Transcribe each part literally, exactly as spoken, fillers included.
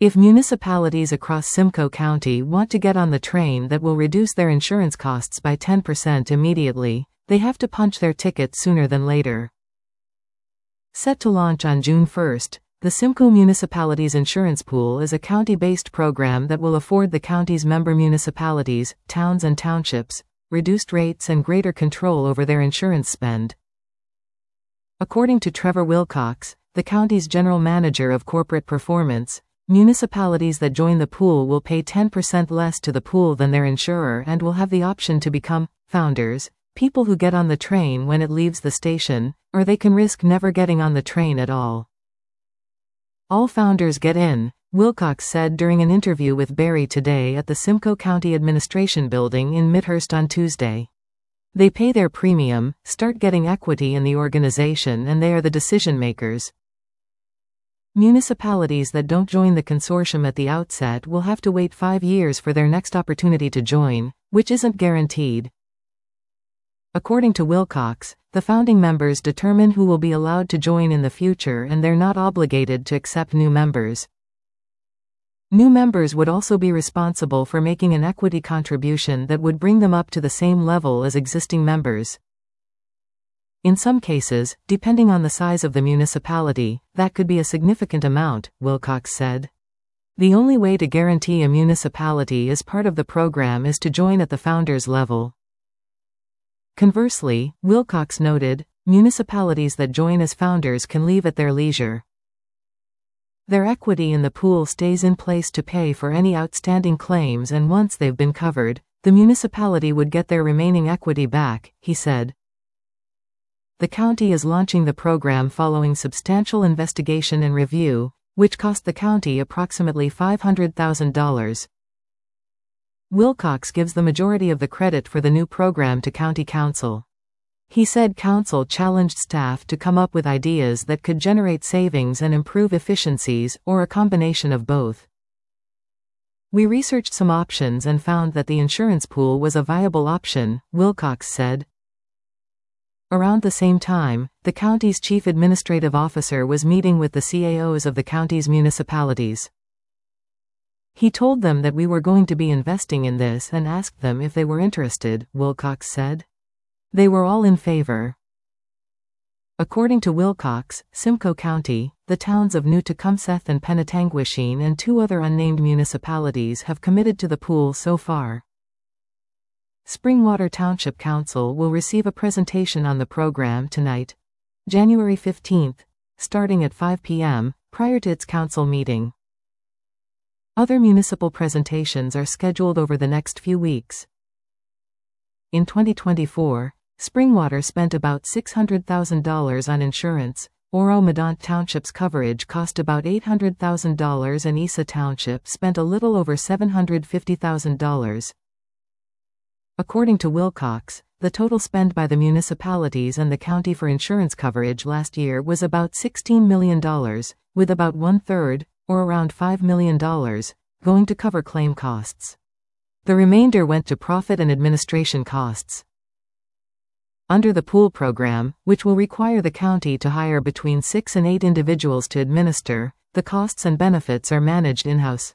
If municipalities across Simcoe County want to get on the train that will reduce their insurance costs by ten percent immediately, they have to punch their ticket sooner than later. Set to launch on June first, the Simcoe Municipalities Insurance Pool is a county-based program that will afford the county's member municipalities, towns and townships, reduced rates and greater control over their insurance spend. According to Trevor Wilcox, the county's general manager of corporate performance, municipalities that join the pool will pay ten percent less to the pool than their insurer and will have the option to become founders, people who get on the train when it leaves the station, or they can risk never getting on the train at all. All founders get in, Wilcox said during an interview with Barry Today at the Simcoe County Administration Building in Midhurst on Tuesday. They pay their premium, start getting equity in the organization, and they are the decision makers. Municipalities that don't join the consortium at the outset will have to wait five years for their next opportunity to join, which isn't guaranteed. According to Wilcox, the founding members determine who will be allowed to join in the future and they're not obligated to accept new members. New members would also be responsible for making an equity contribution that would bring them up to the same level as existing members. In some cases, depending on the size of the municipality, that could be a significant amount, Wilcox said. The only way to guarantee a municipality is part of the program is to join at the founders level. Conversely, Wilcox noted, municipalities that join as founders can leave at their leisure. Their equity in the pool stays in place to pay for any outstanding claims, and once they've been covered, the municipality would get their remaining equity back, he said. The county is launching the program following substantial investigation and review, which cost the county approximately five hundred thousand dollars. Wilcox gives the majority of the credit for the new program to County Council. He said Council challenged staff to come up with ideas that could generate savings and improve efficiencies, or a combination of both. We researched some options and found that the insurance pool was a viable option, Wilcox said. Around the same time, the county's chief administrative officer was meeting with the C A Os of the county's municipalities. He told them that we were going to be investing in this and asked them if they were interested, Wilcox said. They were all in favor. According to Wilcox, Simcoe County, the towns of New Tecumseth and Penetanguishene and two other unnamed municipalities have committed to the pool so far. Springwater Township Council will receive a presentation on the program tonight, January fifteenth, starting at five p m, prior to its council meeting. Other municipal presentations are scheduled over the next few weeks. In twenty twenty-four, Springwater spent about six hundred thousand dollars on insurance, Oro-Medonte Township's coverage cost about eight hundred thousand dollars and Isa Township spent a little over seven hundred fifty thousand dollars. According to Wilcox, the total spend by the municipalities and the county for insurance coverage last year was about sixteen million dollars, with about one-third, or around five million dollars, going to cover claim costs. The remainder went to profit and administration costs. Under the pool program, which will require the county to hire between six and eight individuals to administer, the costs and benefits are managed in-house.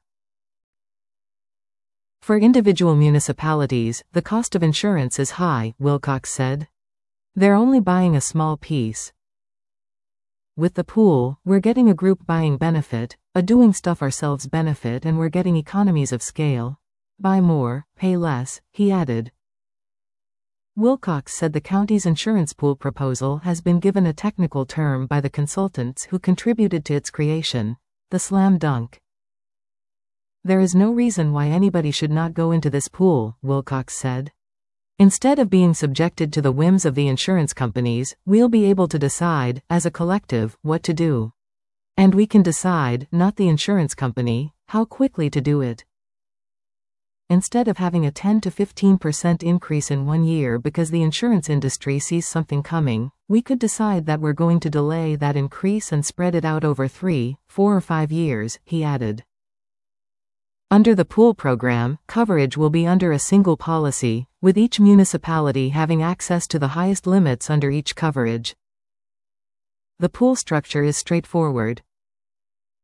For individual municipalities, the cost of insurance is high, Wilcox said. They're only buying a small piece. With the pool, we're getting a group buying benefit, a doing stuff ourselves benefit, and we're getting economies of scale. Buy more, pay less, he added. Wilcox said the county's insurance pool proposal has been given a technical term by the consultants who contributed to its creation, the slam dunk. There is no reason why anybody should not go into this pool, Wilcox said. Instead of being subjected to the whims of the insurance companies, we'll be able to decide, as a collective, what to do. And we can decide, not the insurance company, how quickly to do it. Instead of having a ten to fifteen percent increase in one year because the insurance industry sees something coming, we could decide that we're going to delay that increase and spread it out over three, four or five years, he added. Under the pool program, coverage will be under a single policy, with each municipality having access to the highest limits under each coverage. The pool structure is straightforward.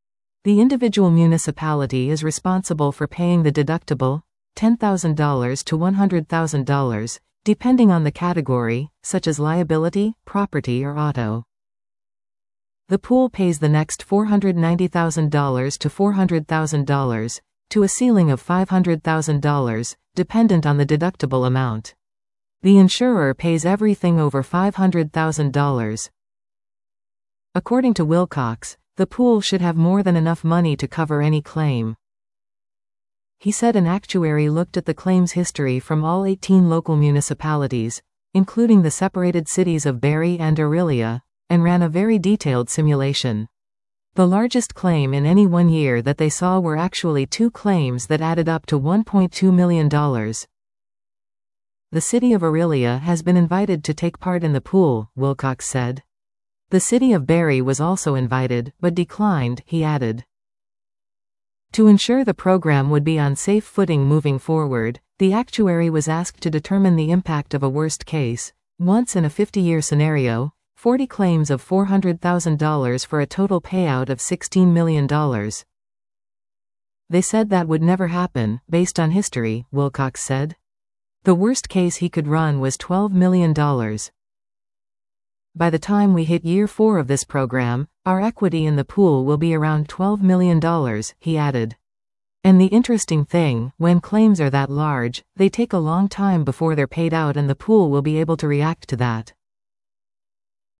The individual municipality is responsible for paying the deductible, ten thousand dollars to one hundred thousand dollars, depending on the category, such as liability, property or auto. The pool pays the next four hundred ninety thousand dollars to four hundred thousand dollars, to a ceiling of five hundred thousand dollars, dependent on the deductible amount. The insurer pays everything over five hundred thousand dollars. According to Wilcox, the pool should have more than enough money to cover any claim. He said an actuary looked at the claims history from all eighteen local municipalities, including the separated cities of Barre and Orillia, and ran a very detailed simulation. The largest claim in any one year that they saw were actually two claims that added up to one point two million dollars. The city of Orillia has been invited to take part in the pool, Wilcox said. The city of Barre was also invited, but declined, he added. To ensure the program would be on safe footing moving forward, the actuary was asked to determine the impact of a worst case, once in a fifty-year scenario, forty claims of four hundred thousand dollars for a total payout of sixteen million dollars. They said that would never happen, based on history, Wilcox said. The worst case he could run was twelve million dollars. By the time we hit year four of this program, our equity in the pool will be around twelve million dollars, he added. And the interesting thing, when claims are that large, they take a long time before they're paid out and the pool will be able to react to that.